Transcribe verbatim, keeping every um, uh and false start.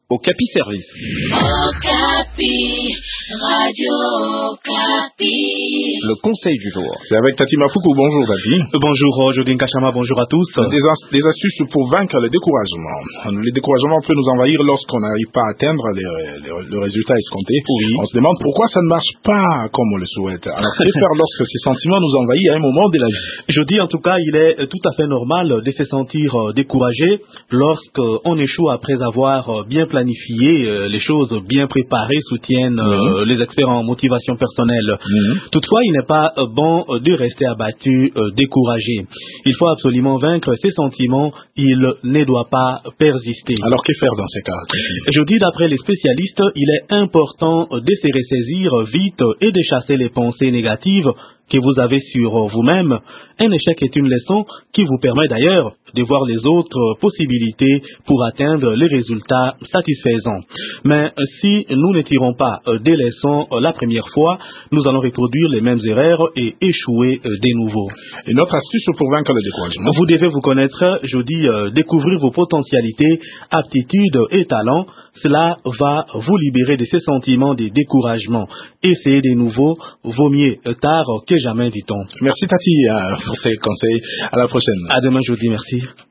Okapi Service. Okapi, Radio Okapi. Le conseil du jour. C'est avec Tati Mafoukou. Bonjour Tati. Bonjour Jodine Kachama, bonjour à tous. Des, as- des astuces pour vaincre le découragement. Le découragement peut nous envahir lorsqu'on n'arrive pas à atteindre les, les, le résultat escompté. Oui. On se demande pourquoi ça ne marche pas comme on le souhaite. Alors que faire lorsque ces sentiments nous envahissent à un moment de la vie? Je dis en tout cas, il est tout à fait normal de se sentir découragé lorsqu'on échoue après avoir bien planifié, les choses bien préparées, soutiennent mmh. les experts en motivation personnelle. Mmh. Toutefois, il n'est pas bon de rester abattu, découragé. Il faut absolument vaincre ces sentiments, il ne doit pas persister. Alors que faire dans ces cas? Je dis d'après les spécialistes, il est important de se ressaisir vite et de chasser les pensées négatives que vous avez sur vous-même. Un échec est une leçon qui vous permet d'ailleurs de voir les autres possibilités pour atteindre les résultats satisfaisants. Mais si nous ne tirons pas des leçons la première fois, nous allons reproduire les mêmes erreurs et échouer de nouveau. Une autre astuce pour vaincre le découragement? Vous devez vous connaître, je dis, euh, découvrir vos potentialités, aptitudes et talents. Cela va vous libérer de ces sentiments de découragement. Essayez de nouveau, vaut mieux tard que jamais, dit-on. Merci Tati euh, pour ces conseils. À la prochaine. À demain, je vous dis merci.